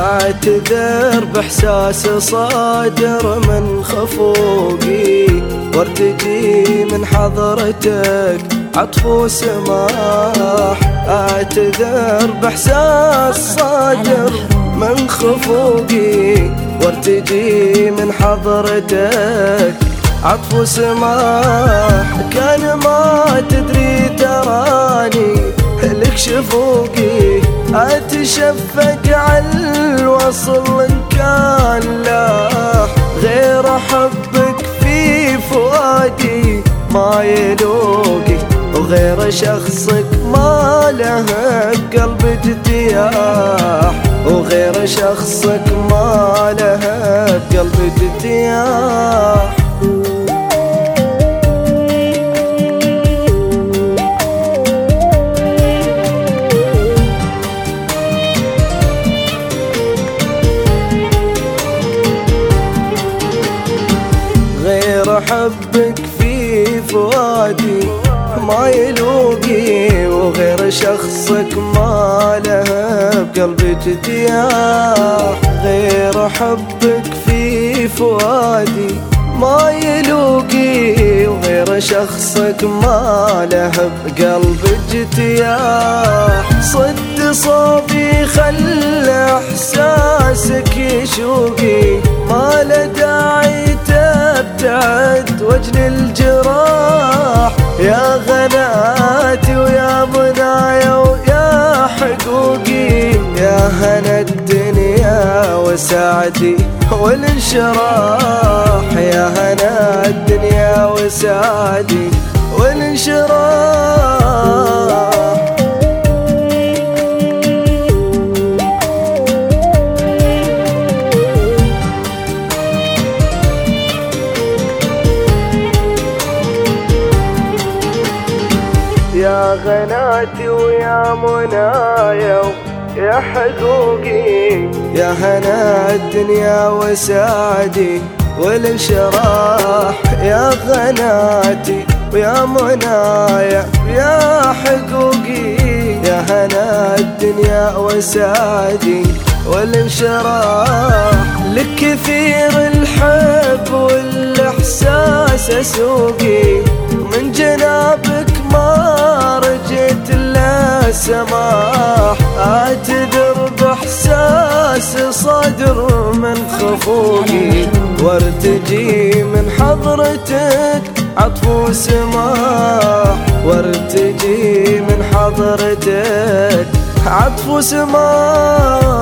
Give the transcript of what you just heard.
اعتذر باحساس صادر من خفوقي، وارتجي من حضرتك عطف وسماح. اعتذر باحساس صادر من خفوقي، وارتجي من حضرتك عطف وسماح. كان ما تدري تراني لك شفوقي، اتشفق على الوصل ان كان لاح. غير احبك في فؤادي ما يلوقي، وغير شخصك ما له قلب اجتياح، وغير شخصك ما له قلب اجتياح. غير حبك في فؤادي ما يلوقي، وغير شخصك ما له بقلبي اجتياح. غير حبك في فؤادي ما يلوقي، وغير شخصك ما له بقلبي اجتياح. صد صوبي خلى احساسك يشوقي، ما له داعي تبتعد وجن الجراح. يا غناتي ويا منايا ويا حقوقي، يا هنا الدنيا وسعدي والانشراح. يا هنا الدنيا وسعدي والانشراح. يا غناتي ويا منايا يا حقوقي، يا هنا الدنيا وسعدي والانشراح. يا غناتي ويا منايا يا حقوقي، يا هنا الدنيا وسعدي والانشراح. لك كثير الحب والاحساس اسوقي، من جنابك ما رجيت الا سماح. اعتذر باحساس صادر من خفوقي، وارتجي من حضرتك عطف وسماح. وارتجي من حضرتك عطف وسماح.